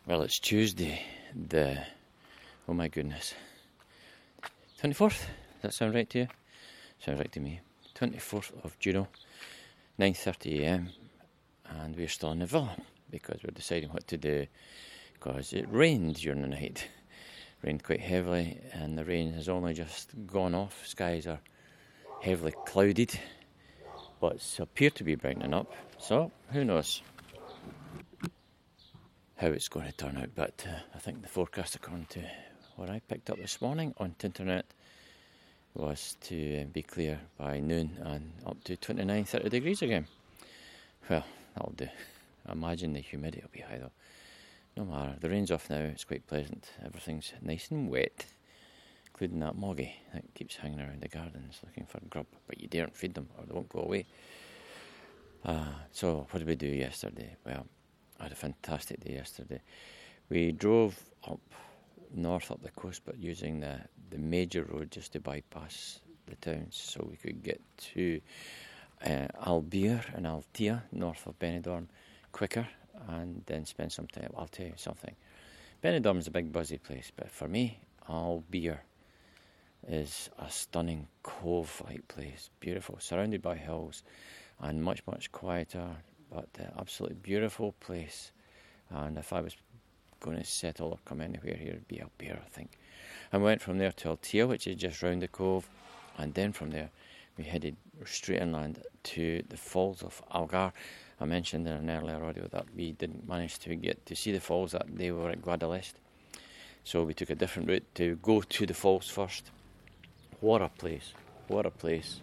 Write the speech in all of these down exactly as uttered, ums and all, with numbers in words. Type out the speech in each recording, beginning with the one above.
Well, it's Tuesday, the, oh my goodness, twenty-fourth? Does that sound right to you? Sounds right to me. twenty-fourth of June, nine thirty a m, and we're still in the villa because we're deciding what to do because it rained during the night. Rained quite heavily, and the rain has only just gone off. Skies are heavily clouded, but appear to be brightening up, so who knows how it's going to turn out. But uh, I think the forecast, according to what I picked up this morning on Tinternet, was to uh, be clear by noon and up to twenty-nine, thirty degrees again. Well, that'll do. I imagine the humidity will be high though. No matter, the rain's off now, it's quite pleasant. Everything's nice and wet, including that moggy that keeps hanging around the gardens looking for grub, but you daren't feed them or they won't go away. Uh, so what did we do yesterday? Well, I had a fantastic day yesterday. We drove up north up the coast, but using the, the major road just to bypass the towns, so we could get to uh, Albier and Altea, north of Benidorm, quicker, and then spend some time. I'll tell you something. Benidorm is a big busy place, but for me, Albier is a stunning cove-like place, beautiful, surrounded by hills, and much, much quieter, but uh, absolutely beautiful place. And if I was going to settle or come anywhere here, it'd be Albier, I think. And went from there to Altea, which is just round the cove, and then from there we headed straight inland to the falls of Algar. I mentioned in an earlier audio that we didn't manage to get to see the falls that day we were at Guadalest, so we took a different route to go to the falls first. What a place, what a place.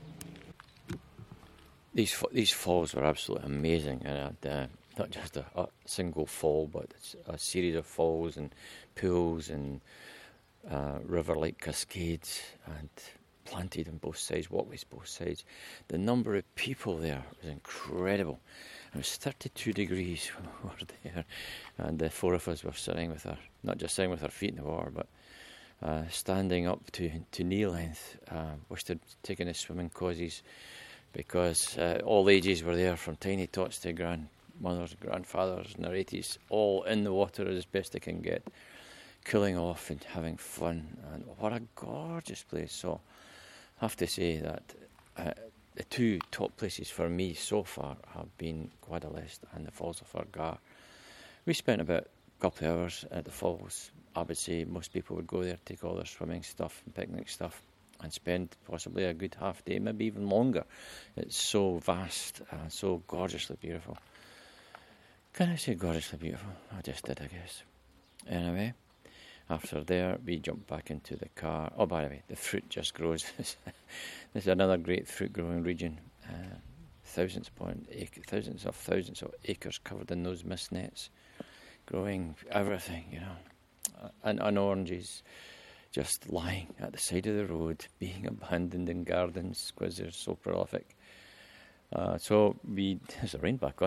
These these falls were absolutely amazing, and had, uh, not just a, a single fall, but it's a series of falls and pools and uh, river-like cascades, and planted on both sides, walkways both sides. The number of people there was incredible. It was thirty-two degrees when we were there, and the four of us were sitting with our, not just sitting with our feet in the water, but uh, standing up to, to knee length. Uh, wished I'd taken the swimming causes, because uh, all ages were there, from tiny tots to grandmothers, grandfathers in their eighties, all in the water as best they can get, cooling off and having fun. And what a gorgeous place. So I have to say that uh, the two top places for me so far have been Guadalest and the Falls of Algar. We spent about a couple of hours at the falls. I would say most people would go there, take all their swimming stuff and picnic stuff, and spend possibly a good half day, maybe even longer. It's so vast and so gorgeously beautiful. Can I say gorgeously beautiful? I just did, I guess. Anyway, after there, we jumped back into the car. Oh, by the way, the fruit just grows. This is another great fruit-growing region. Uh, thousands upon ac- thousands of thousands of acres covered in those mist nets, growing everything, you know, and, and oranges just lying at the side of the road, being abandoned in gardens because they're so prolific. Uh, so we, there's the rain back on.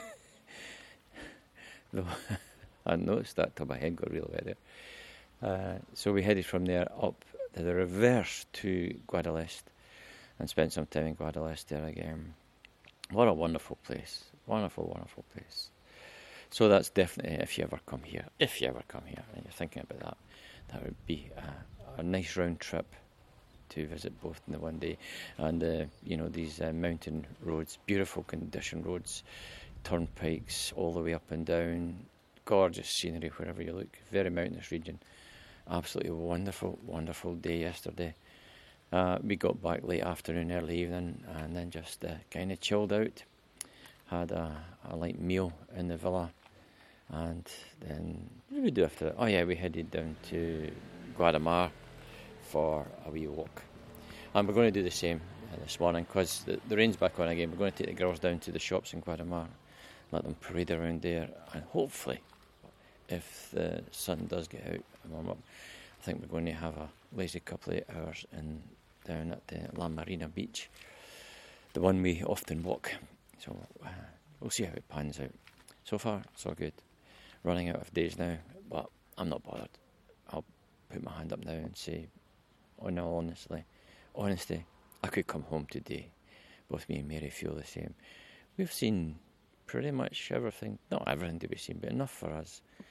Though I noticed that till my head got real wet there. Uh, so we headed from there up to the reverse to Guadalest and spent some time in Guadalest there again. What a wonderful place. Wonderful, wonderful place. So that's definitely, if you ever come here, if you ever come here and you're thinking about that, that would be a, a nice round trip to visit both in the one day. And, uh, you know, these uh, mountain roads, beautiful condition roads, turnpikes all the way up and down, gorgeous scenery wherever you look, very mountainous region. Absolutely wonderful, wonderful day yesterday. Uh, we got back late afternoon, early evening, and then just uh, kind of chilled out. Had a, a light meal in the villa. And then, what did we do after that? Oh yeah, we headed down to Guadamar for a wee walk. And we're going to do the same uh, this morning, because the, the rain's back on again. We're going to take the girls down to the shops in Guadamar, let them parade around there, and hopefully, if the sun does get out and warm up, I think we're going to have a lazy couple of hours in down at the La Marina beach, the one we often walk. So uh, we'll see how it pans out. So far, so good. Running out of days now, but I'm not bothered. I'll put my hand up now and say, in all honestly, honesty, I could come home today. Both me and Mary feel the same. We've seen pretty much everything, not everything to be seen, but enough for us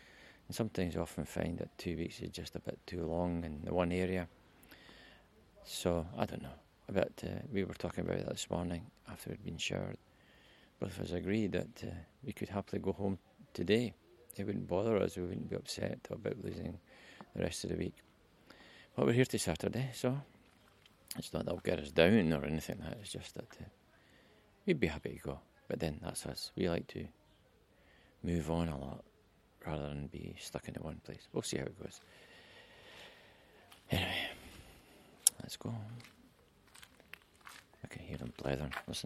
And sometimes I often find that two weeks is just a bit too long in the one area. So, I don't know. But uh, we were talking about that this morning after we'd been showered. Both of us agreed that uh, we could happily go home today. It wouldn't bother us. We wouldn't be upset about losing the rest of the week. But we're here till Saturday, so it's not that will get us down or anything like that. It's just that uh, we'd be happy to go. But then that's us. We like to move on a lot rather than be stuck in one place. We'll see how it goes. Anyway, let's go. I can hear them blethering. Listen.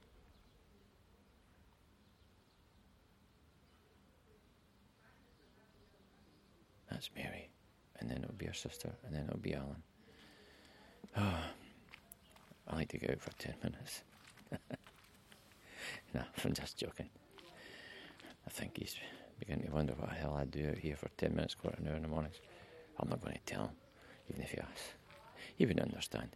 That's Mary. And then it'll be her sister. And then it'll be Alan. Oh, I like to get out for ten minutes. No, I'm just joking. I think he's beginning to wonder what the hell I do out here for ten minutes, quarter an hour in the mornings. I'm not going to tell him, even if he asks. He wouldn't understand.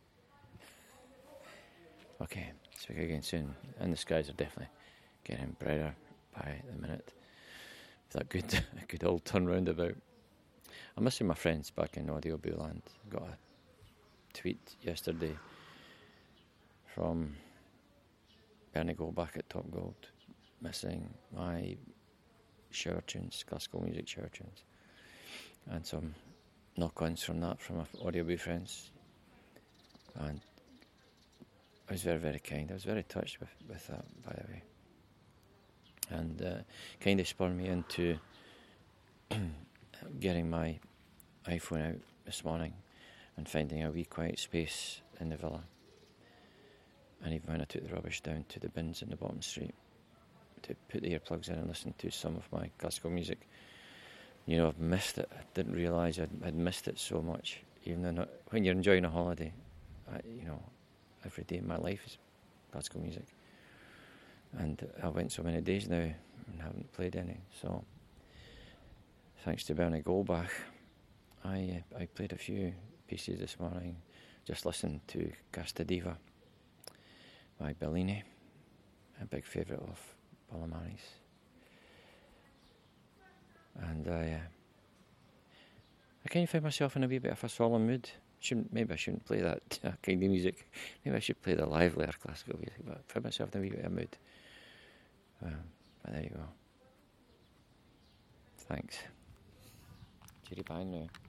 Okay, speak again soon. And the skies are definitely getting brighter by the minute. That good, good old turn roundabout. I'm missing my friends back in Audioboo land. Got a tweet yesterday from Bernie Goldbach at Top Gold, missing my shower tunes, classical music shower tunes, and some knock-ons from that from my Audioboo friends. And I was very, very kind. I was very touched with, with that, by the way. And uh, kind of spurred me into getting my iPhone out this morning and finding a wee quiet space in the villa. And even when I took the rubbish down to the bins in the bottom street to put the earplugs in and listen to some of my classical music, you know, I've missed it. I didn't realise I'd, I'd missed it so much. Even though not, when you're enjoying a holiday, I, you know, every day in my life is classical music. And I went so many days now and haven't played any. So, thanks to Bernie Goldbach, I uh, I played a few pieces this morning. Just listened to Casta Diva by Bellini, a big favourite of Balamar's. And I, uh, I kind of find myself in a wee bit of a solemn mood. Shouldn't maybe I shouldn't play that kind of music. Maybe I should play the livelier classical music. But I find myself in a wee bit of a mood. Um, but there you go. Thanks. Cheery bye now.